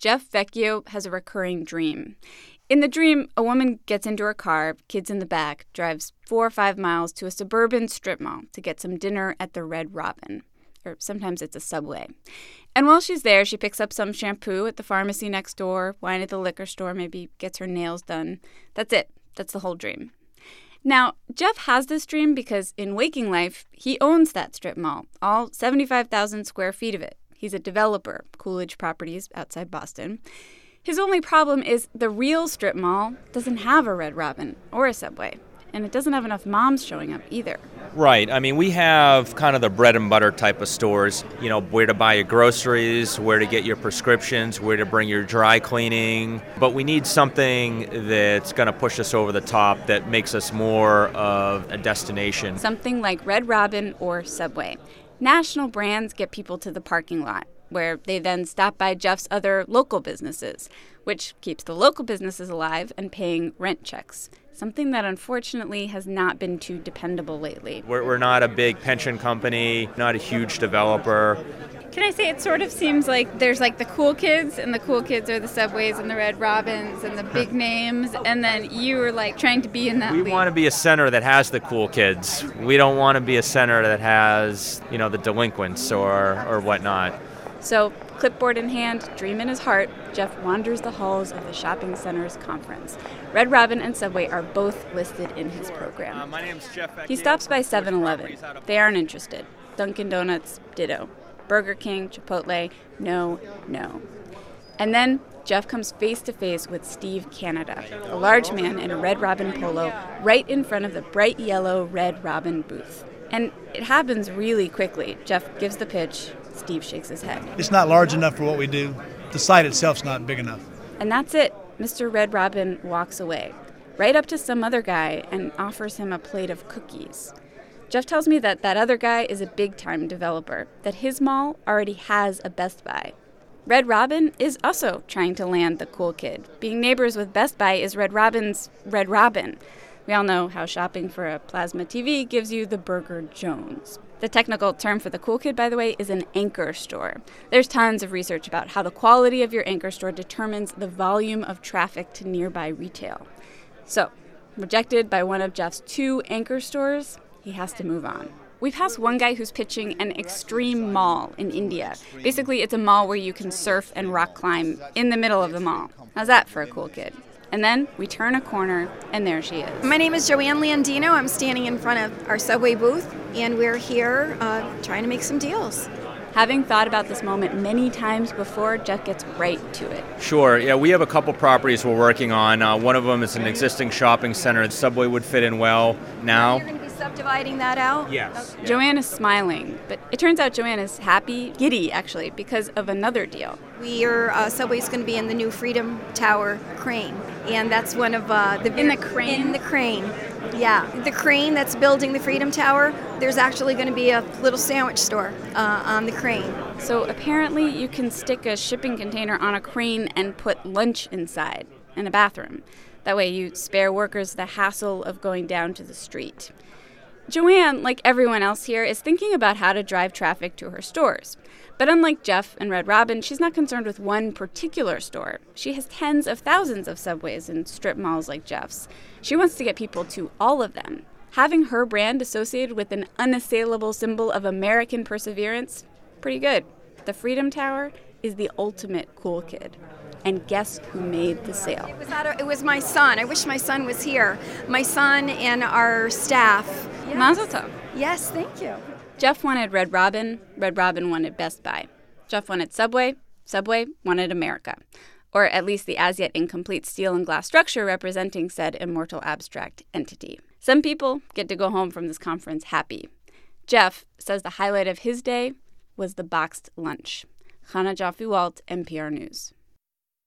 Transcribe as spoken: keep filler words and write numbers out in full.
Jeff Vecchio has a recurring dream. In the dream, a woman gets into her car, kids in the back, drives four or five miles to a suburban strip mall to get some dinner at the Red Robin. Or sometimes it's a Subway. And while she's there, she picks up some shampoo at the pharmacy next door, wine at the liquor store, maybe gets her nails done. That's it. That's the whole dream. Now, Jeff has this dream because in waking life, he owns that strip mall, all seventy-five thousand square feet of it. He's a developer, Coolidge Properties outside Boston. His only problem is the real strip mall doesn't have a Red Robin or a Subway, and it doesn't have enough moms showing up either. Right. I mean, we have kind of the bread and butter type of stores, you know, where to buy your groceries, where to get your prescriptions, where to bring your dry cleaning. But we need something that's going to push us over the top, that makes us more of a destination. Something like Red Robin or Subway. National brands get people to the parking lot, where they then stop by Jeff's other local businesses, which keeps the local businesses alive and paying rent checks, something that unfortunately has not been too dependable lately. We're, we're not a big pension company, not a huge developer. Can I say it sort of seems like there's like the cool kids, and the cool kids are the Subways and the Red Robins and the big names, and then you are like trying to be in that We league. want to be a center that has the cool kids. We don't want to be a center that has, you know, the delinquents or, or whatnot. So, clipboard in hand, dream in his heart, Jeff wanders the halls of the shopping center's conference. Red Robin and Subway are both listed in his program. Uh, my name's Jeff Vecchio. He stops by seven eleven. They aren't interested. Dunkin' Donuts, ditto. Burger King, Chipotle, no, no. And then Jeff comes face to face with Steve Canada, a large man in a Red Robin polo, right in front of the bright yellow Red Robin booth. And it happens really quickly. Jeff gives the pitch. Steve shakes his head. It's not large enough for what we do. The site itself's not big enough. And that's it. Mister Red Robin walks away, right up to some other guy and offers him a plate of cookies. Jeff tells me that that other guy is a big-time developer, that his mall already has a Best Buy. Red Robin is also trying to land the cool kid. Being neighbors with Best Buy is Red Robin's Red Robin. We all know how shopping for a plasma T V gives you the Burger Jones. The technical term for the cool kid, by the way, is an anchor store. There's tons of research about how the quality of your anchor store determines the volume of traffic to nearby retail. So, rejected by one of Jeff's two anchor stores, he has to move on. We passed one guy who's pitching an extreme mall in India. Basically, it's a mall where you can surf and rock climb in the middle of the mall. How's that for a cool kid? And then we turn a corner, and there she is. My name is Joanne Landino. I'm standing in front of our Subway booth, and we're here uh, trying to make some deals. Having thought about this moment many times before, Jeff gets right to it. Sure. Yeah, we have a couple properties we're working on. Uh, one of them is an existing shopping center. The Subway would fit in well now. You're going to be subdividing that out? Yes. Okay. Yeah. Joanne is smiling, but it turns out Joanne is happy, giddy actually, because of another deal. We are, uh, Subway's going to be in the new Freedom Tower crane, and that's one of uh, the... In the crane? In the crane, yeah. The crane that's building the Freedom Tower, there's actually going to be a little sandwich store uh, on the crane. So apparently you can stick a shipping container on a crane and put lunch inside in a bathroom. That way you spare workers the hassle of going down to the street. Joanne, like everyone else here, is thinking about how to drive traffic to her stores. But unlike Jeff and Red Robin, she's not concerned with one particular store. She has tens of thousands of Subways and strip malls like Jeff's. She wants to get people to all of them. Having her brand associated with an unassailable symbol of American perseverance, pretty good. The Freedom Tower is the ultimate cool kid. And guess who made the sale? It was, out of, it was my son. I wish my son was here. My son and our staff. Yes. Mazel tov. Yes, thank you. Jeff wanted Red Robin, Red Robin wanted Best Buy. Jeff wanted Subway, Subway wanted America. Or at least the as yet incomplete steel and glass structure representing said immortal abstract entity. Some people get to go home from this conference happy. Jeff says the highlight of his day was the boxed lunch. Chana Joffe-Walt, N P R News.